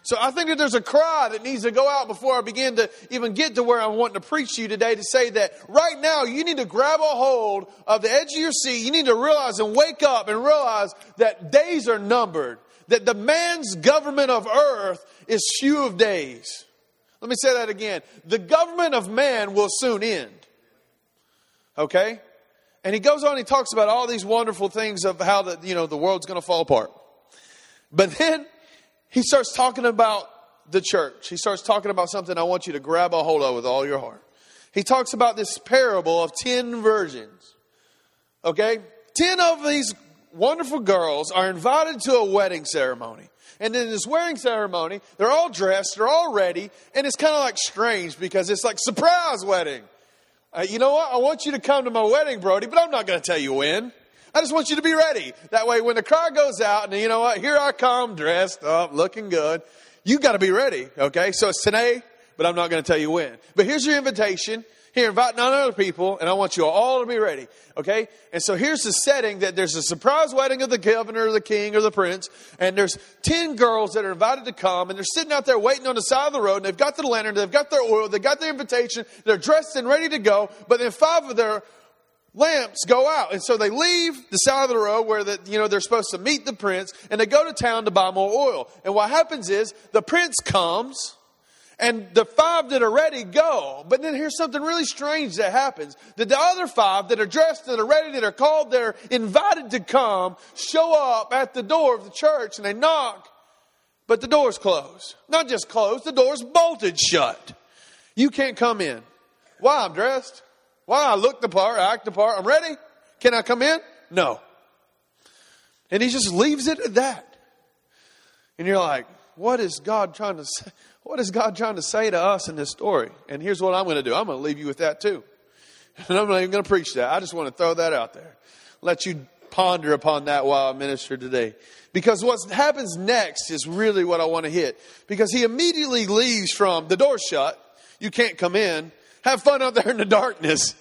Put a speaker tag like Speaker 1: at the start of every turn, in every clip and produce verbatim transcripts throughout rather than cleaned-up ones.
Speaker 1: So I think that there's a cry that needs to go out before I begin to even get to where I'm wanting to preach to you today, to say that right now you need to grab a hold of the edge of your seat. You need to realize and wake up and realize that days are numbered, that the man's government of earth is few of days. Let me say that again. The government of man will soon end. Okay? And he goes on, he talks about all these wonderful things of how the, you know, the world's going to fall apart. But then he starts talking about the church. He starts talking about something I want you to grab a hold of with all your heart. He talks about this parable of ten virgins. Okay? Ten of these wonderful girls are invited to a wedding ceremony. And in this wedding ceremony, they're all dressed, they're all ready. And it's kind of like strange because it's like surprise wedding. Uh, you know what? I want you to come to my wedding, Brody, but I'm not going to tell you when. I just want you to be ready. That way, when the cry goes out, and you know what? Here I come, dressed up, looking good. You got to be ready, okay? So it's today, but I'm not going to tell you when. But here's your invitation. Here, invite nine other people, and I want you all to be ready, okay? And so here's the setting that there's a surprise wedding of the governor, or the king, or the prince, and there's ten girls that are invited to come, and they're sitting out there waiting on the side of the road, and they've got their lantern, they've got their oil, they've got their invitation, they're dressed and ready to go, but then five of their lamps go out. And so they leave the side of the road where the, you know, they're supposed to meet the prince, and they go to town to buy more oil. And what happens is the prince comes, and the five that are ready go. But then here's something really strange that happens. That the other five that are dressed, that are ready, that are called, they're invited to come, show up at the door of the church, and they knock, but the door's closed. Not just closed, the door's bolted shut. You can't come in. Why? I'm dressed. Why? I look the part, I act the part. I'm ready. Can I come in? No. And he just leaves it at that. And you're like, what is God trying to say? What is God trying to say to us in this story? And here's what I'm going to do. I'm going to leave you with that too. And I'm not even going to preach that. I just want to throw that out there. Let you ponder upon that while I minister today. Because what happens next is really what I want to hit. Because he immediately leaves from the door shut. You can't come in. Have fun out there in the darkness.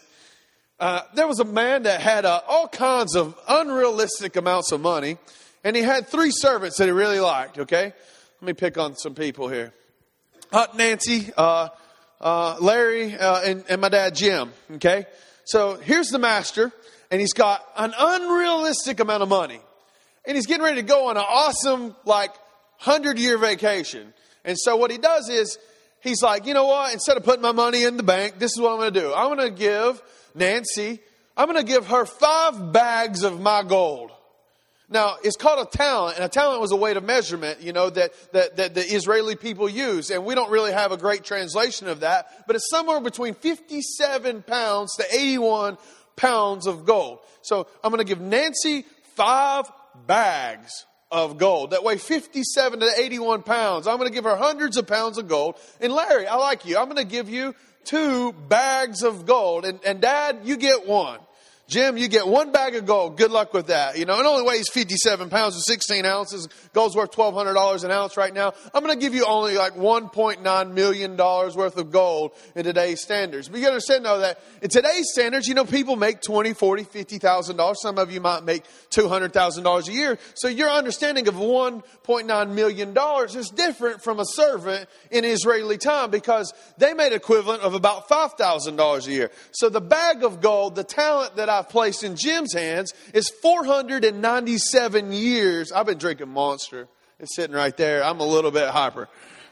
Speaker 1: Uh, there was a man that had uh, all kinds of unrealistic amounts of money. And he had three servants that he really liked, okay? Let me pick on some people here. Aunt Nancy, uh, uh, Larry, uh, and, and my dad Jim, okay? So here's the master, and he's got an unrealistic amount of money. And he's getting ready to go on an awesome, like, hundred-year vacation. And so what he does is, he's like, you know what? Instead of putting my money in the bank, this is what I'm going to do. I'm going to give Nancy, I'm going to give her five bags of my gold. Now, it's called a talent, and a talent was a weight of measurement, you know, that, that, that the Israeli people use. And we don't really have a great translation of that, but it's somewhere between fifty-seven pounds to eighty-one pounds of gold. So I'm going to give Nancy five bags of gold that weigh fifty-seven to eighty-one pounds. I'm going to give her hundreds of pounds of gold. And Larry, I like you. I'm going to give you two bags of gold. And, and Dad, you get one. Jim, you get one bag of gold. Good luck with that. You know, it only weighs fifty-seven pounds and sixteen ounces. Gold's worth twelve hundred dollars an ounce right now. I'm going to give you only like one point nine million dollars worth of gold in today's standards. But you understand, though, that in today's standards, you know, people make twenty, forty, fifty thousand dollars. Some of you might make two hundred thousand dollars a year. So your understanding of one point nine million dollars is different from a servant in Israeli time, because they made equivalent of about five thousand dollars a year. So the bag of gold, the talent that I've placed in Jim's hands, is four hundred ninety-seven years. I've been drinking Monster. It's sitting right there. I'm a little bit hyper.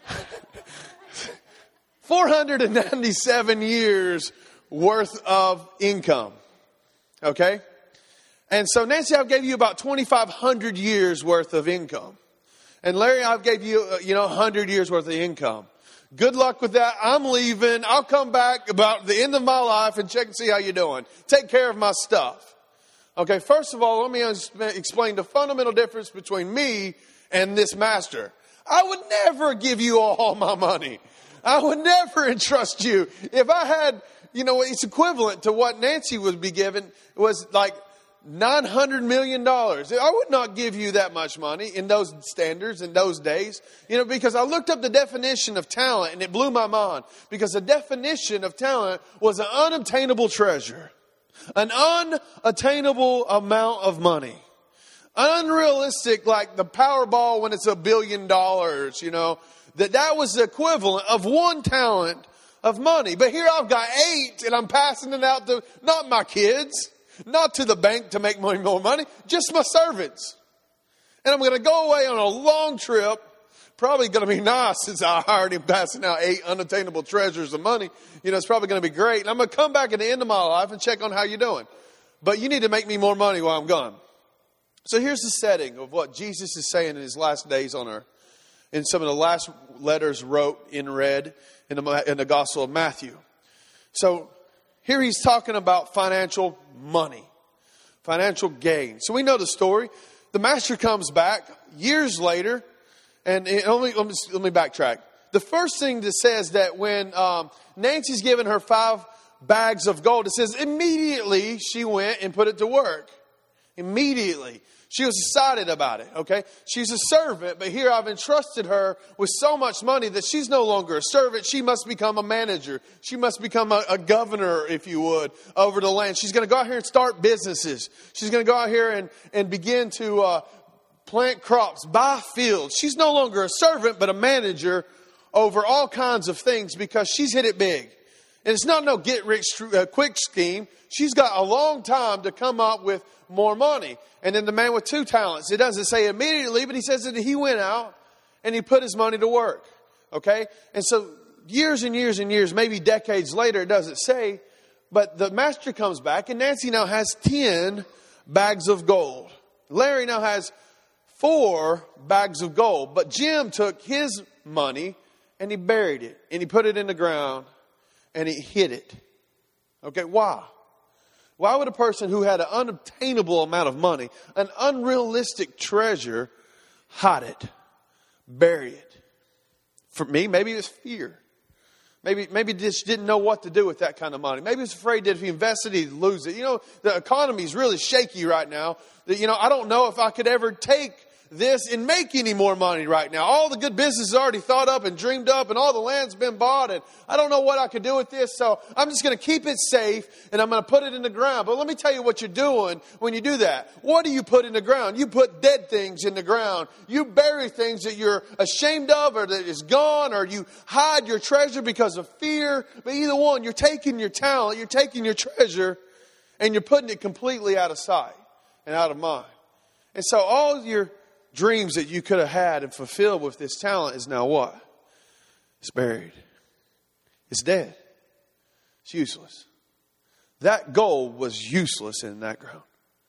Speaker 1: four hundred ninety-seven years worth of income. Okay? And so Nancy, I gave you about twenty-five hundred years worth of income. And Larry, I gave you, uh, you know, one hundred years worth of income. Good luck with that. I'm leaving. I'll come back about the end of my life and check and see how you're doing. Take care of my stuff. Okay, first of all, let me explain the fundamental difference between me and this master. I would never give you all my money. I would never entrust you. If I had, you know, it's equivalent to what Nancy would be given. It was like nine hundred million dollars. I would not give you that much money in those standards, in those days. You know, because I looked up the definition of talent and it blew my mind. Because the definition of talent was an unobtainable treasure. An unattainable amount of money. Unrealistic, like the Powerball when it's a billion dollars, you know. that that was the equivalent of one talent of money. But here I've got eight and I'm passing it out to not my kids, not to the bank to make money, more money, just my servants. And I'm going to go away on a long trip. Probably going to be nice since I hired him passing out eight unattainable treasures of money. You know, it's probably going to be great. And I'm going to come back at the end of my life and check on how you're doing. But you need to make me more money while I'm gone. So here's the setting of what Jesus is saying in his last days on earth. In some of the last letters wrote in red in the, in the Gospel of Matthew. So here he's talking about financial money, financial gain. So we know the story. The master comes back years later. And it only, let me, let me backtrack. The first thing that says that when um, Nancy's given her five bags of gold, it says immediately she went and put it to work. Immediately. She was excited about it, okay? She's a servant, but here I've entrusted her with so much money that she's no longer a servant. She must become a manager. She must become a, a governor, if you would, over the land. She's going to go out here and start businesses. She's going to go out here and, and begin to uh, plant crops, buy fields. She's no longer a servant, but a manager over all kinds of things because she's hit it big. And it's not no get-rich-quick scheme. She's got a long time to come up with more money. And then the man with two talents, it doesn't say immediately, but he says that he went out and he put his money to work. Okay? And so years and years and years, maybe decades later, it doesn't say, but the master comes back and Nancy now has ten bags of gold. Larry now has four bags of gold. But Jim took his money and he buried it and he put it in the ground and he hid it. Okay, why? Why would a person who had an unobtainable amount of money, an unrealistic treasure, hide it, bury it? For me, maybe it was fear. Maybe maybe just didn't know what to do with that kind of money. Maybe he was afraid that if he invested, he'd lose it. You know, the economy is really shaky right now. That, you know, I don't know if I could ever take this and make any more money right now. All the good business is already thought up and dreamed up and all the land's been bought and I don't know what I could do with this. So I'm just going to keep it safe and I'm going to put it in the ground. But let me tell you what you're doing when you do that. What do you put in the ground? You put dead things in the ground. You bury things that you're ashamed of or that is gone, or you hide your treasure because of fear. But either one, you're taking your talent, you're taking your treasure and you're putting it completely out of sight and out of mind. And so all your dreams that you could have had and fulfilled with this talent is now what? It's buried. It's dead. It's useless. That gold was useless in that ground.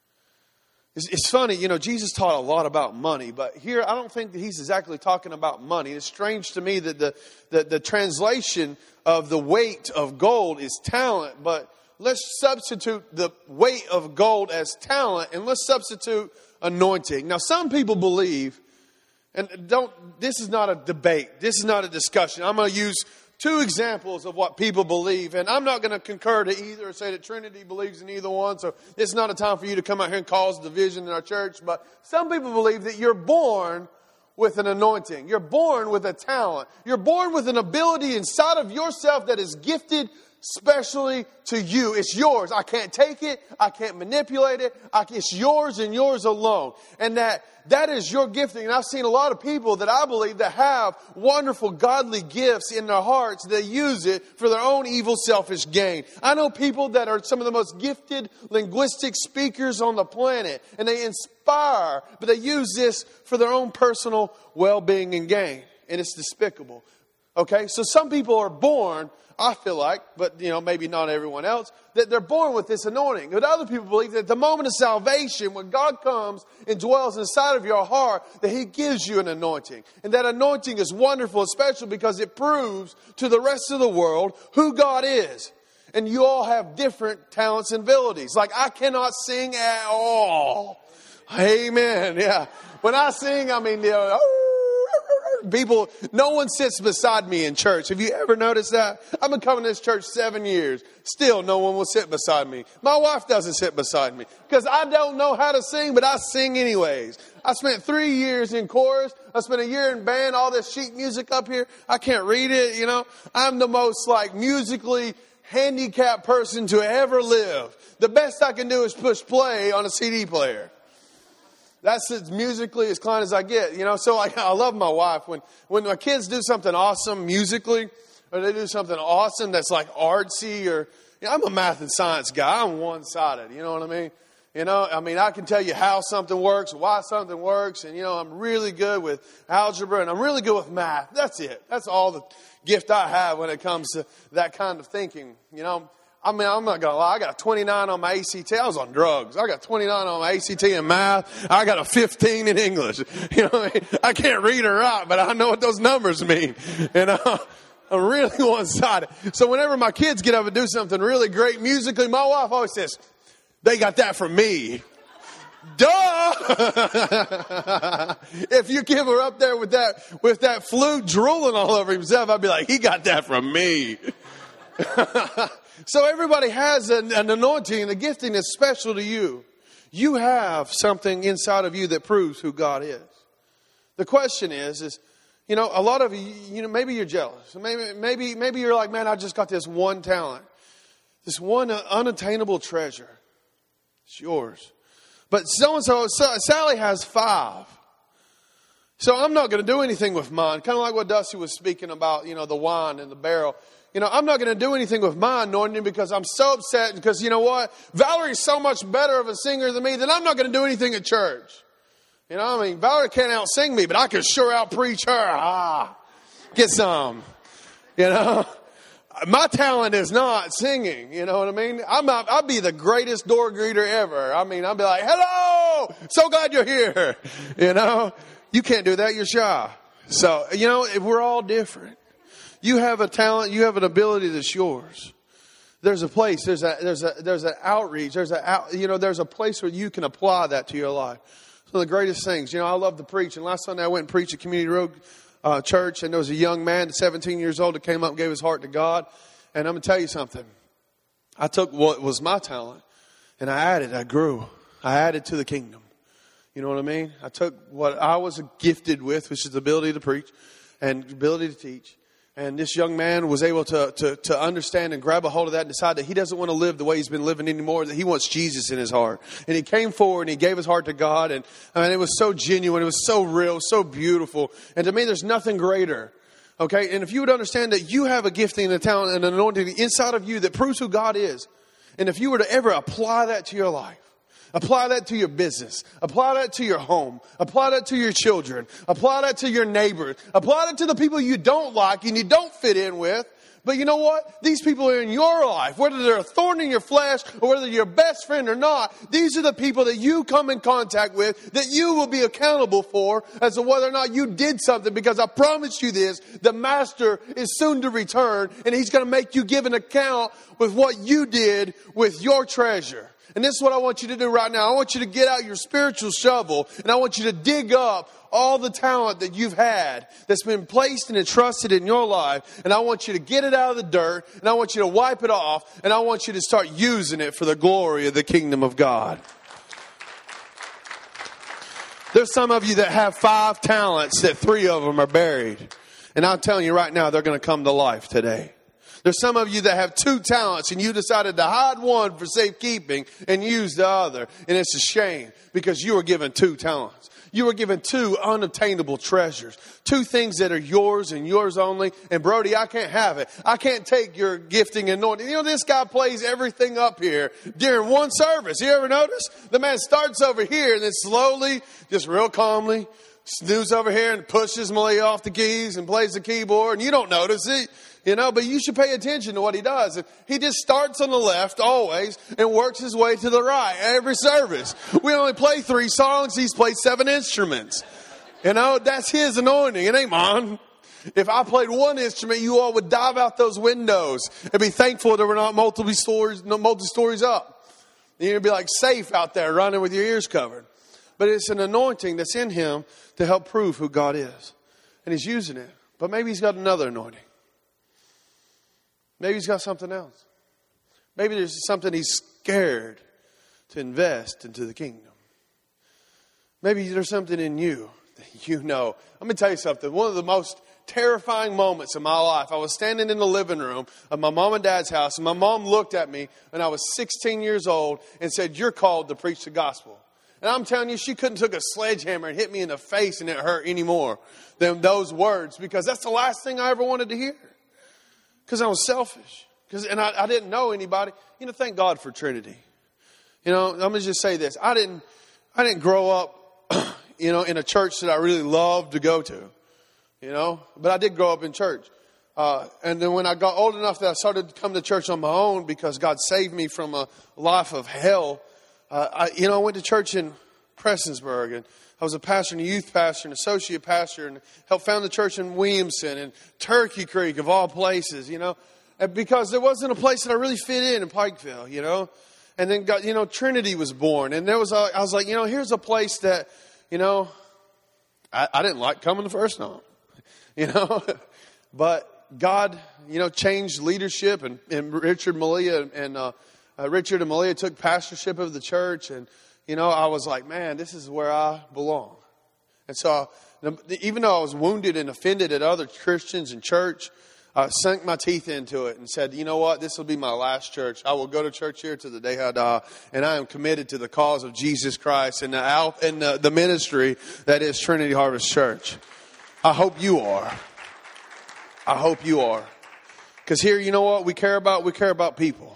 Speaker 1: It's, it's funny, you know, Jesus taught a lot about money, but here I don't think that he's exactly talking about money. It's strange to me that the, the, the translation of the weight of gold is talent, but let's substitute the weight of gold as talent and let's substitute anointing. Now, some people believe, and don't, this is not a debate. This is not a discussion. I'm going to use two examples of what people believe, and I'm not going to concur to either or say that Trinity believes in either one. So it's not a time for you to come out here and cause division in our church. But some people believe that you're born with an anointing. You're born with a talent. You're born with an ability inside of yourself that is gifted specially to you. It's yours. I can't take it. I can't manipulate it. I, it's yours and yours alone. And that that is your gifting. And I've seen a lot of people that I believe that have wonderful godly gifts in their hearts. They use it for their own evil, selfish gain. I know people that are some of the most gifted linguistic speakers on the planet. And they inspire, but they use this for their own personal well-being and gain. And it's despicable. Okay? So some people are born, I feel like, but you know, maybe not everyone else, that they're born with this anointing. But other people believe that at the moment of salvation, when God comes and dwells inside of your heart, that He gives you an anointing. And that anointing is wonderful, especially because it proves to the rest of the world who God is. And you all have different talents and abilities. Like, I cannot sing at all. Amen. Yeah. When I sing, I mean, you know, oh, people, no one sits beside me in church. Have you ever noticed that? I've been coming to this church seven years. Still, no one will sit beside me. My wife doesn't sit beside me because I don't know how to sing, but I sing anyways. I spent three years in chorus. I spent a year in band, all this sheet music up here. I can't read it, you know. I'm the most like musically handicapped person to ever live. The best I can do is push play on a C D player. That's as musically inclined as I get, you know. So like, I love my wife. When when my kids do something awesome musically, or they do something awesome that's like artsy, or you know, I'm a math and science guy. I'm one-sided, you know what I mean? You know, I mean, I can tell you how something works, why something works, and you know, I'm really good with algebra, and I'm really good with math. That's it. That's all the gift I have when it comes to that kind of thinking, you know. I mean, I'm not going to lie. I got a twenty-nine on my A C T. I was on drugs. I got twenty-nine on my A C T in math. I got a fifteen in English. You know what I mean? I can't read or write, but I know what those numbers mean. You know, I'm really one-sided. So whenever my kids get up and do something really great musically, my wife always says, they got that from me. Duh! If you give her up there with that, with that flute drooling all over himself, I'd be like, he got that from me. So everybody has an, an anointing and a gifting that's special to you. You have something inside of you that proves who God is. The question is, is, you know, a lot of you, you know, maybe you're jealous. Maybe, maybe, maybe you're like, man, I just got this one talent, this one unattainable treasure. It's yours. But so-and-so, Sally has five. So I'm not going to do anything with mine. Kind of like what Dusty was speaking about, you know, the wine in the barrel. You know, I'm not going to do anything with my anointing because I'm so upset. Because you know what? Valerie's so much better of a singer than me that I'm not going to do anything at church. You know, I mean, Valerie can't out-sing me, but I can sure out-preach her. Ah, get some. You know, my talent is not singing. You know what I mean? I'm not, I'll be the greatest door greeter ever. I mean, I'll be like, hello, so glad you're here. You know, you can't do that. You're shy. So, you know, we're all different. You have a talent, you have an ability that's yours. There's a place, there's a there's a there's an outreach, there's a out, you know, there's a place where you can apply that to your life. Some of the greatest things. You know, I love to preach, and last Sunday I went and preached at Community Road uh, Church, and there was a young man, seventeen years old, that came up and gave his heart to God. And I'm going to tell you something. I took what was my talent, and I added, I grew. I added to the kingdom. You know what I mean? I took what I was gifted with, which is the ability to preach and the ability to teach. And this young man was able to, to, to understand and grab a hold of that and decide that he doesn't want to live the way he's been living anymore, that he wants Jesus in his heart. And he came forward and he gave his heart to God. And I mean, it was so genuine. It was so real, so beautiful. And to me, there's nothing greater. Okay. And if you would understand that you have a gifting and a talent and an anointing inside of you that proves who God is. And if you were to ever apply that to your life, apply that to your business. Apply that to your home. Apply that to your children. Apply that to your neighbors. Apply that to the people you don't like and you don't fit in with. But you know what? These people are in your life. Whether they're a thorn in your flesh or whether you're best friend or not, these are the people that you come in contact with that you will be accountable for as to whether or not you did something. Because I promise you this, the master is soon to return and he's going to make you give an account with what you did with your treasure. And this is what I want you to do right now. I want you to get out your spiritual shovel and I want you to dig up all the talent that you've had that's been placed and entrusted in your life. And I want you to get it out of the dirt and I want you to wipe it off and I want you to start using it for the glory of the kingdom of God. There's some of you that have five talents that three of them are buried. And I'm telling you right now, they're going to come to life today. There's some of you that have two talents and you decided to hide one for safekeeping and use the other. And it's a shame because you were given two talents. You were given two unattainable treasures. Two things that are yours and yours only. And Brody, I can't have it. I can't take your gifting and anointing. You know, this guy plays everything up here during one service. You ever notice? The man starts over here and then slowly, just real calmly, snooze over here and pushes Malia off the keys and plays the keyboard. And you don't notice it. You know, but you should pay attention to what he does. And he just starts on the left always and works his way to the right every service. We only play three songs. He's played seven instruments. You know, that's his anointing. It ain't mine. If I played one instrument, you all would dive out those windows and be thankful that we're not multiple stories, no multi stories up. You'd be like safe out there running with your ears covered. But it's an anointing that's in him to help prove who God is. And he's using it. But maybe he's got another anointing. Maybe he's got something else. Maybe there's something he's scared to invest into the kingdom. Maybe there's something in you that you know. Let me tell you something. One of the most terrifying moments in my life, I was standing in the living room of my mom and dad's house, and my mom looked at me when I was sixteen years old and said, "You're called to preach the gospel." And I'm telling you, she couldn't took a sledgehammer and hit me in the face and it hurt anymore than those words, because that's the last thing I ever wanted to hear. Because I was selfish. Because and I, I didn't know anybody. You know, thank God for Trinity. You know, let me just say this. I didn't I didn't grow up, you know, in a church that I really loved to go to. You know, but I did grow up in church. Uh, and then when I got old enough that I started to come to church on my own because God saved me from a life of hell, uh, I, you know, I went to church in Prestonsburg, and I was a pastor and a youth pastor and associate pastor, and helped found the church in Williamson and Turkey Creek, of all places, you know, and because there wasn't a place that I really fit in in Pikeville, you know. And then, God, you know, Trinity was born, and there was a, I was like, you know, here's a place that, you know, I, I didn't like coming the first time, you know, but God, you know, changed leadership, and, and Richard Malia and uh, uh, Richard and Malia took pastorship of the church, and you know, I was like, man, this is where I belong. And so, even though I was wounded and offended at other Christians and church, I sunk my teeth into it and said, you know what, this will be my last church. I will go to church here to the day I die, and I am committed to the cause of Jesus Christ and the out and the, the ministry that is Trinity Harvest Church. I hope you are. I hope you are. Because here, you know what we care about? We care about people.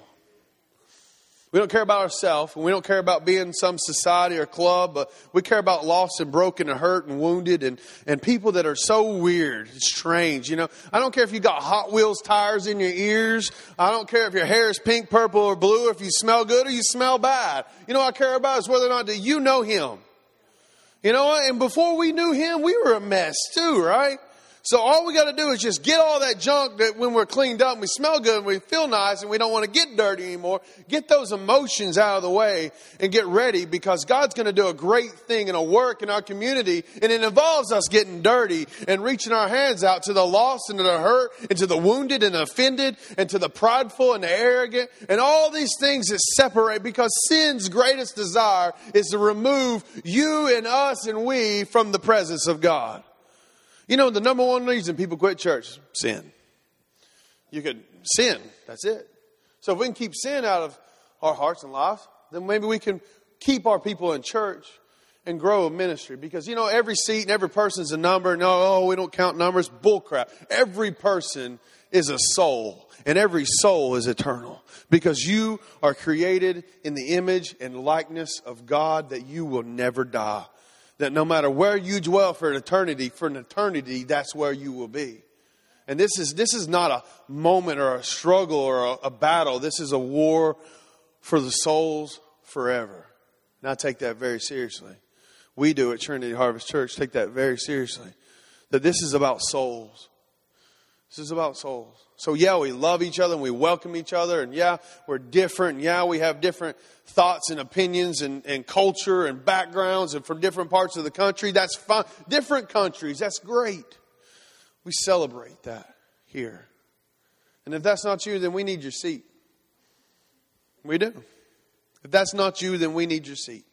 Speaker 1: We don't care about ourselves, and we don't care about being some society or club, but we care about lost and broken and hurt and wounded and, and people that are so weird and strange. You know, I don't care if you got Hot Wheels tires in your ears. I don't care if your hair is pink, purple, or blue, or if you smell good or you smell bad. You know what I care about is whether or not do you know Him. You know what? And before we knew Him, we were a mess too, right? So all we got to do is just get all that junk that when we're cleaned up and we smell good and we feel nice and we don't want to get dirty anymore, get those emotions out of the way and get ready, because God's going to do a great thing and a work in our community, and it involves us getting dirty and reaching our hands out to the lost and to the hurt and to the wounded and offended and to the prideful and the arrogant and all these things that separate, because sin's greatest desire is to remove you and us and we from the presence of God. You know, the number one reason people quit church, sin. You could sin. That's it. So if we can keep sin out of our hearts and lives, then maybe we can keep our people in church and grow a ministry. Because, you know, every seat and every person's a number. No, oh, we don't count numbers. Bullcrap. Every person is a soul, and every soul is eternal. Because you are created in the image and likeness of God, that you will never die. That no matter where you dwell for an eternity, for an eternity, that's where you will be. And this is this is not a moment or a struggle or a, a battle. This is a war for the souls forever. And I take that very seriously. We do at Trinity Harvest Church take that very seriously. That this is about souls. This is about souls. So yeah, we love each other and we welcome each other. And yeah, we're different. And yeah, we have different thoughts and opinions and, and culture and backgrounds and from different parts of the country. That's fine. Different countries. That's great. We celebrate that here. And if that's not you, then we need your seat. We do. If that's not you, then we need your seat.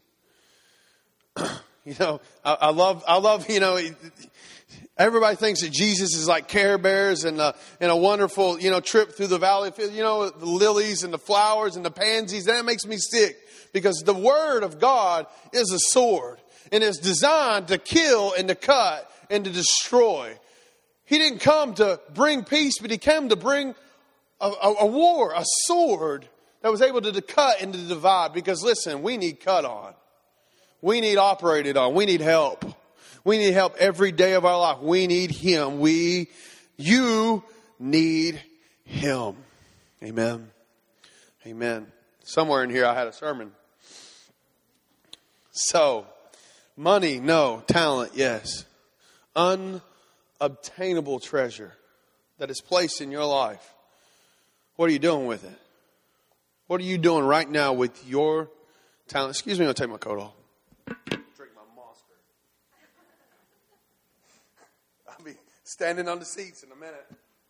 Speaker 1: You know, I, I love, I love, you know, everybody thinks that Jesus is like Care Bears and a, and a wonderful, you know, trip through the valley. You know, the lilies and the flowers and the pansies. That makes me sick, because the Word of God is a sword and is designed to kill and to cut and to destroy. He didn't come to bring peace, but He came to bring a, a, a war, a sword that was able to, to cut and to divide. Because listen, we need cut on. We need operated on. We need help. We need help every day of our life. We need Him. We, you need Him. Amen. Amen. Somewhere in here I had a sermon. So, money, no. Talent, yes. Unobtainable treasure that is placed in your life. What are you doing with it? What are you doing right now with your talent? Excuse me, I'll take my coat off. Drink my Monster. I'll be standing on the seats in a minute.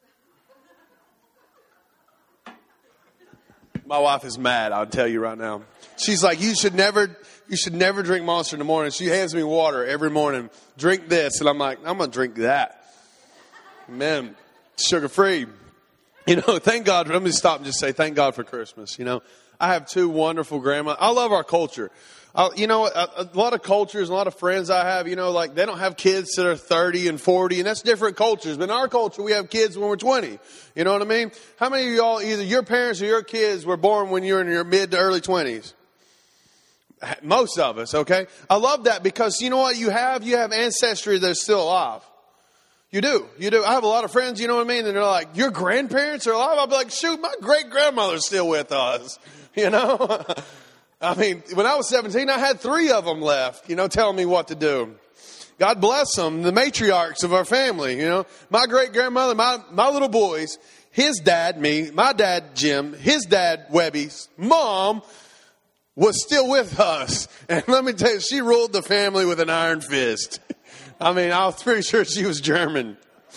Speaker 1: My wife is mad, I'll tell you right now. She's like, you should never, you should never drink Monster in the morning. She hands me water every morning. Drink this. And I'm like, I'm going to drink that. Amen. Sugar free. You know, thank God. Let me stop and just say thank God for Christmas. You know, I have two wonderful grandmas. I love our culture. Uh, you know, a, a lot of cultures, a lot of friends I have, you know, like they don't have kids that are thirty and forty, and that's different cultures. But in our culture, we have kids when we're twenty. You know what I mean? How many of y'all, either your parents or your kids, were born when you're in your mid to early twenties? Most of us, okay? I love that because you know what you have? You have ancestry that's still alive. You do. You do. I have a lot of friends, you know what I mean? And they're like, your grandparents are alive? I'll be like, shoot, my great-grandmother's still with us. You know? I mean, when I was seventeen, I had three of them left, you know, telling me what to do. God bless them, the matriarchs of our family, you know. My great-grandmother, my, my little boys, his dad, me, my dad, Jim, his dad, Webby's mom was still with us. And let me tell you, she ruled the family with an iron fist. I mean, I was pretty sure she was German.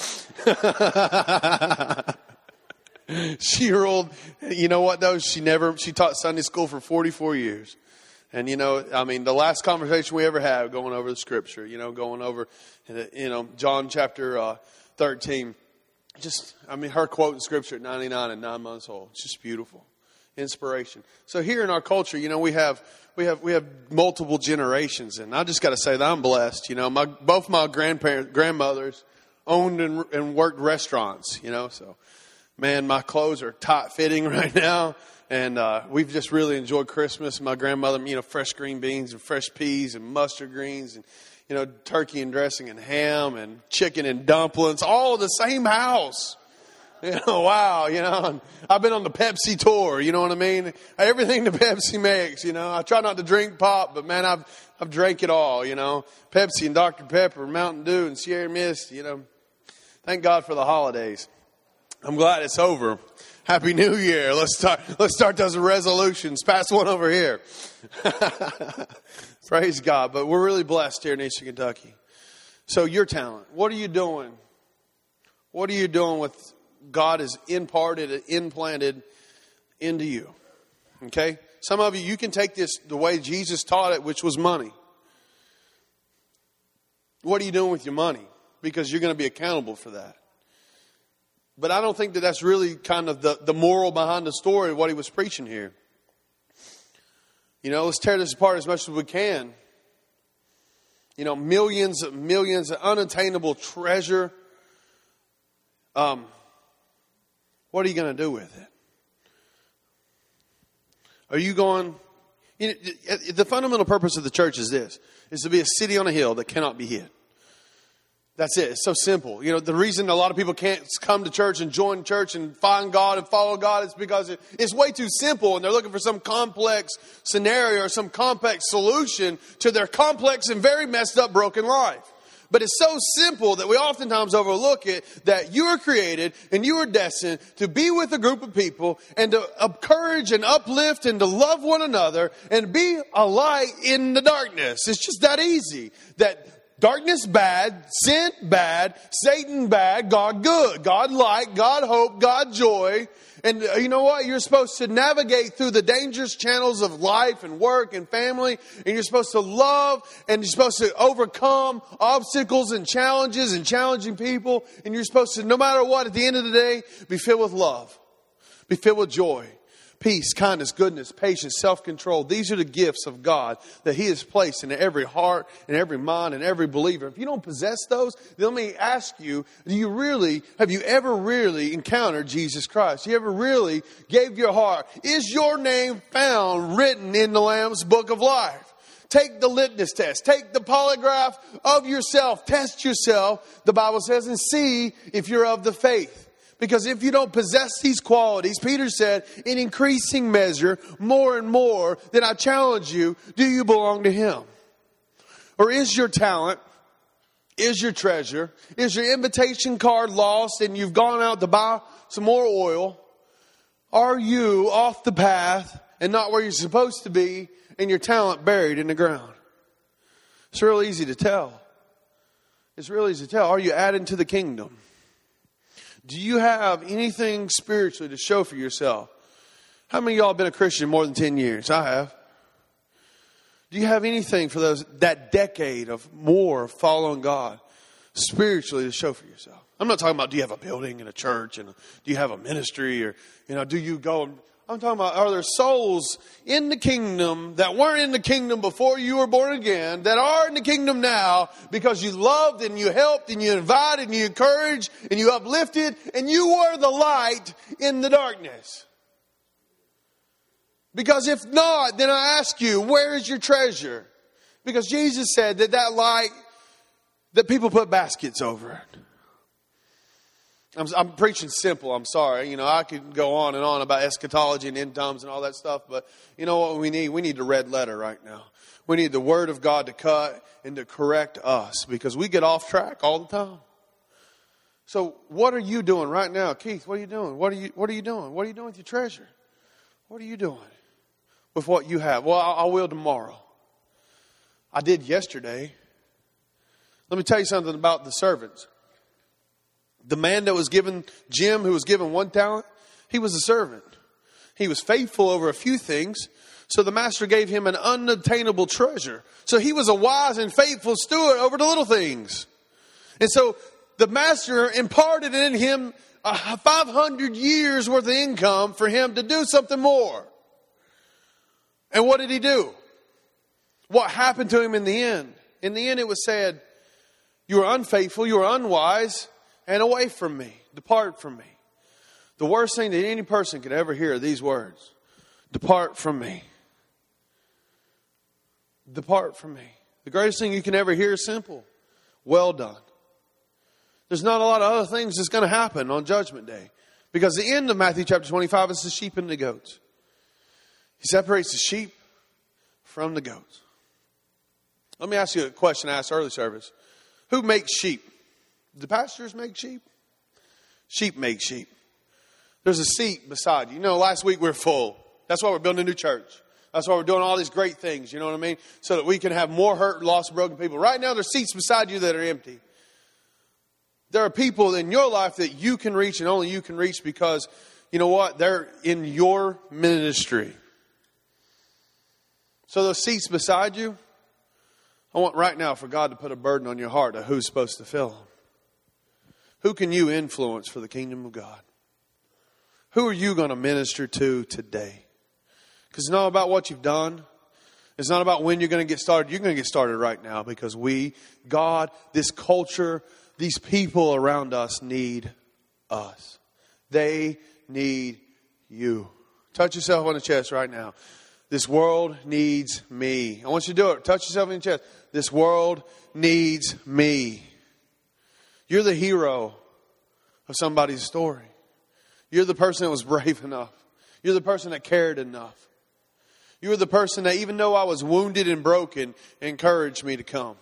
Speaker 1: She ruled, you know what though? She never, she taught Sunday school for forty-four years. And you know, I mean, the last conversation we ever had going over the scripture, you know, going over, you know, John chapter uh, thirteen. Just, I mean, her quoting scripture at ninety-nine and nine months old. It's just beautiful. Inspiration. So here in our culture, you know, we have, we have, we have multiple generations. And I just got to say that I'm blessed. You know, my, both my grandparents, grandmothers owned and, and worked restaurants, you know, so. Man, my clothes are tight fitting right now. And uh, we've just really enjoyed Christmas. My grandmother, you know, fresh green beans and fresh peas and mustard greens and, you know, turkey and dressing and ham and chicken and dumplings, all in the same house. You know, wow, you know, and I've been on the Pepsi tour, you know what I mean? Everything the Pepsi makes, you know. I try not to drink pop, but man, I've I've drank it all, you know. Pepsi and Doctor Pepper, Mountain Dew and Sierra Mist, you know. Thank God for the holidays. I'm glad it's over. Happy New Year. Let's start, let's start those resolutions. Pass one over here. Praise God. But we're really blessed here in Eastern Kentucky. So your talent, what are you doing? What are you doing with God has imparted, implanted into you? Okay? Some of you, you can take this the way Jesus taught it, which was money. What are you doing with your money? Because you're going to be accountable for that. But I don't think that that's really kind of the, the moral behind the story of what he was preaching here. You know, let's tear this apart as much as we can. You know, millions, millions of unattainable treasure. Um, what are you going to do with it? Are you going... You know, the fundamental purpose of the church is this. Is to be a city on a hill that cannot be hid. That's it. It's so simple. You know, the reason a lot of people can't come to church and join church and find God and follow God is because it, it's way too simple and they're looking for some complex scenario or some complex solution to their complex and very messed up broken life. But it's so simple that we oftentimes overlook it, that you were created and you were destined to be with a group of people and to encourage and uplift and to love one another and be a light in the darkness. It's just that easy. That darkness bad, sin bad, Satan bad, God good, God light, God hope, God joy. And you know what? You're supposed to navigate through the dangerous channels of life and work and family. And you're supposed to love and you're supposed to overcome obstacles and challenges and challenging people. And you're supposed to, no matter what, at the end of the day, be filled with love. Be filled with joy. Peace, kindness, goodness, patience, self-control. These are the gifts of God that He has placed in every heart and every mind and every believer. If you don't possess those, then let me ask you, do you really, have you ever really encountered Jesus Christ? You ever really gave your heart? Is your name found written in the Lamb's Book of Life? Take the litmus test. Take the polygraph of yourself. Test yourself, the Bible says, and see if you're of the faith. Because if you don't possess these qualities, Peter said, in increasing measure, more and more, then I challenge you, do you belong to Him? Or is your talent, is your treasure, is your invitation card lost and you've gone out to buy some more oil? Are you off the path and not where you're supposed to be and your talent buried in the ground? It's real easy to tell. It's real easy to tell. Are you adding to the kingdom? Do you have anything spiritually to show for yourself? How many of y'all have been a Christian more than ten years? I have. Do you have anything for those that decade of more following God spiritually to show for yourself? I'm not talking about do you have a building and a church and a, do you have a ministry or, you know, do you go and I'm talking about, are there souls in the kingdom that weren't in the kingdom before you were born again, that are in the kingdom now because you loved and you helped and you invited and you encouraged and you uplifted and you were the light in the darkness? Because if not, then I ask you, where is your treasure? Because Jesus said that that light, that people put baskets over it. I'm, I'm preaching simple. I'm sorry. You know, I could go on and on about eschatology and end times and all that stuff. But you know what we need? We need the red letter right now. We need the Word of God to cut and to correct us because we get off track all the time. So what are you doing right now? Keith, what are you doing? What are you, what are you doing? What are you doing with your treasure? What are you doing with what you have? Well, I, I will tomorrow. I did yesterday. Let me tell you something about the servants. The man that was given, Jim, who was given one talent, he was a servant. He was faithful over a few things. So the master gave him an unattainable treasure. So he was a wise and faithful steward over the little things. And so the master imparted in him five hundred years worth of income for him to do something more. And what did he do? What happened to him in the end? In the end, it was said, you were unfaithful, you were unwise, and away from me. Depart from me. The worst thing that any person could ever hear are these words. Depart from me. Depart from me. The greatest thing you can ever hear is simple. Well done. There's not a lot of other things that's going to happen on Judgment Day. Because the end of Matthew chapter twenty-five is the sheep and the goats. He separates the sheep from the goats. Let me ask you a question I asked early service. Who makes sheep? Do pastors make sheep? Sheep make sheep. There's a seat beside you. You know, last week we we're full. That's why we're building a new church. That's why we're doing all these great things. You know what I mean? So that we can have more hurt, lost, broken people. Right now there's seats beside you that are empty. There are people in your life that you can reach and only you can reach because, you know what? They're in your ministry. So those seats beside you, I want right now for God to put a burden on your heart of who's supposed to fill them. Who can you influence for the kingdom of God? Who are you going to minister to today? Because it's not about what you've done. It's not about when you're going to get started. You're going to get started right now because we, God, this culture, these people around us need us. They need you. Touch yourself on the chest right now. This world needs me. I want you to do it. Touch yourself in the chest. This world needs me. You're the hero of somebody's story. You're the person that was brave enough. You're the person that cared enough. You were the person that, even though I was wounded and broken, encouraged me to come.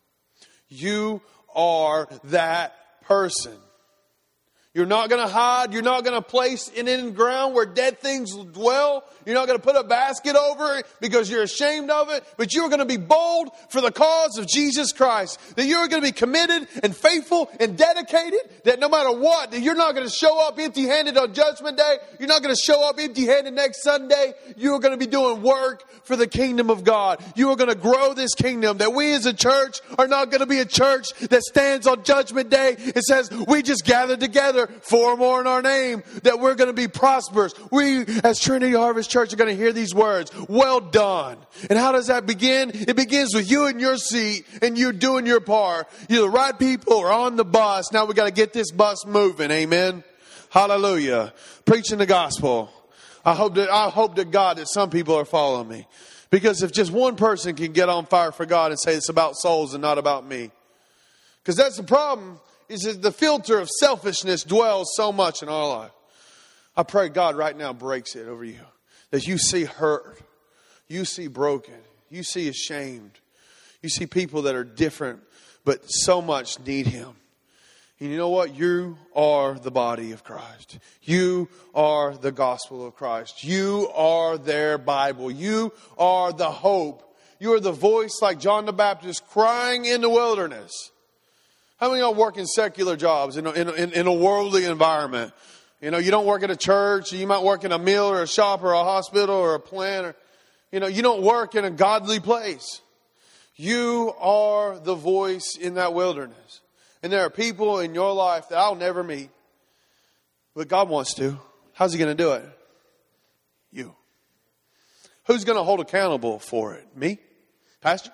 Speaker 1: You are that person. You're not going to hide. You're not going to place it in the ground where dead things dwell. You're not going to put a basket over it because you're ashamed of it. But you're going to be bold for the cause of Jesus Christ. That you're going to be committed and faithful and dedicated. That no matter what, that you're not going to show up empty-handed on Judgment Day. You're not going to show up empty-handed next Sunday. You are going to be doing work for the kingdom of God. You are going to grow this kingdom. That we as a church are not going to be a church that stands on Judgment Day and says, we just gathered together four more in our name, that we're going to be prosperous. We, as Trinity Harvest Church, are going to hear these words, well done. And how does that begin? It begins with you in your seat and you doing your part. You're the right people are on the bus. Now we got to get this bus moving. Amen. Hallelujah. Preaching the gospel. I hope that, I hope to God that some people are following me. Because if just one person can get on fire for God and say it's about souls and not about me. Because that's the problem. Is that the filter of selfishness dwells so much in our life. I pray God right now breaks it over you. That you see hurt. You see broken. You see ashamed. You see people that are different, but so much need Him. And you know what? You are the body of Christ. You are the gospel of Christ. You are their Bible. You are the hope. You are the voice like John the Baptist crying in the wilderness. How many of y'all work in secular jobs in a, in, in, in a worldly environment? You know, you don't work at a church. You might work in a mill or a shop or a hospital or a plant. Or, you know, you don't work in a godly place. You are the voice in that wilderness. And there are people in your life that I'll never meet. But God wants to. How's He going to do it? You. Who's going to hold accountable for it? Me? Pastor?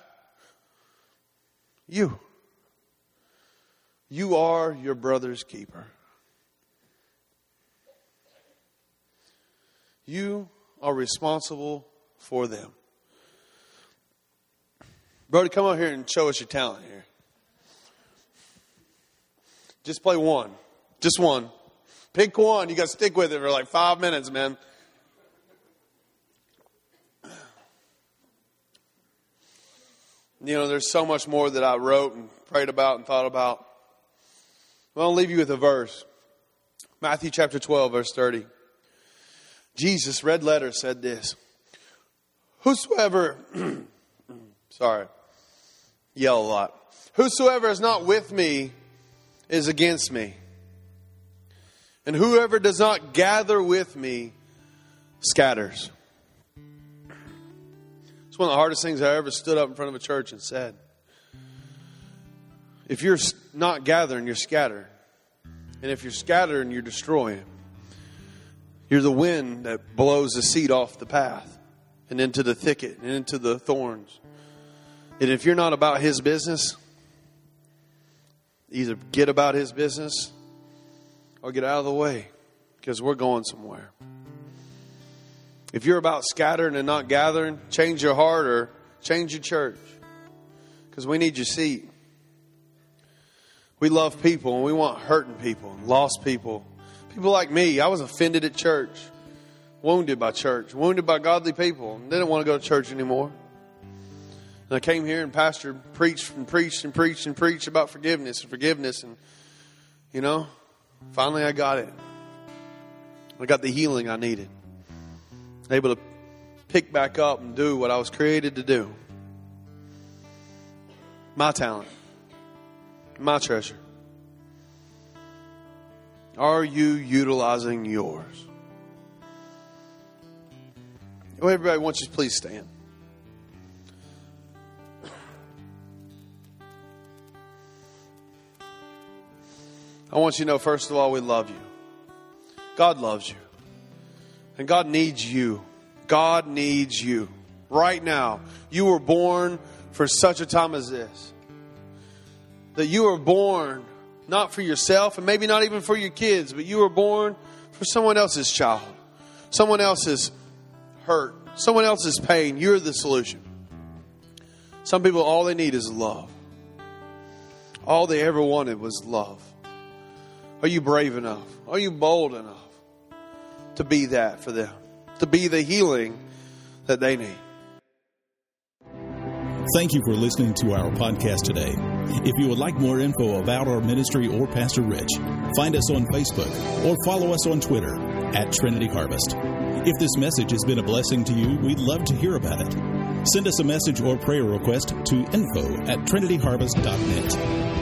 Speaker 1: You. You are your brother's keeper. You are responsible for them. Brody, come out here and show us your talent here. Just play one. Just one. Pick one. You got to stick with it for like five minutes, man. You know, there's so much more that I wrote and prayed about and thought about. Well, I'll leave you with a verse. Matthew chapter twelve, verse thirty. Jesus, red letter, said this. Whosoever, sorry, yell a lot. Whosoever is not with me is against me. And whoever does not gather with me scatters. It's one of the hardest things I ever stood up in front of a church and said. If you're not gathering, you're scattered. And if you're scattering, you're destroying. You're the wind that blows the seed off the path and into the thicket and into the thorns. And if you're not about His business, either get about His business or get out of the way, because we're going somewhere. If you're about scattering and not gathering, change your heart or change your church, because we need your seat. We love people and we want hurting people and lost people. People like me, I was offended at church, wounded by church, wounded by godly people, and didn't want to go to church anymore. And I came here and pastor preached and preached and preached and preached about forgiveness and forgiveness. And, you know, finally I got it. I got the healing I needed. Able to pick back up and do what I was created to do. My talent. My treasure. Are you utilizing yours? Well, everybody, wants you to please stand. I want you to know, first of all, we love you. God loves you. And God needs you. God needs you. Right now. You were born for such a time as this. That you were born not for yourself and maybe not even for your kids, but you were born for someone else's child. Someone else's hurt. Someone else's pain. You're the solution. Some people, all they need is love. All they ever wanted was love. Are you brave enough? Are you bold enough to be that for them? To be the healing that they need?
Speaker 2: Thank you for listening to our podcast today. If you would like more info about our ministry or Pastor Rich, find us on Facebook or follow us on Twitter at Trinity Harvest. If this message has been a blessing to you, we'd love to hear about it. Send us a message or prayer request to info at trinity harvest dot net.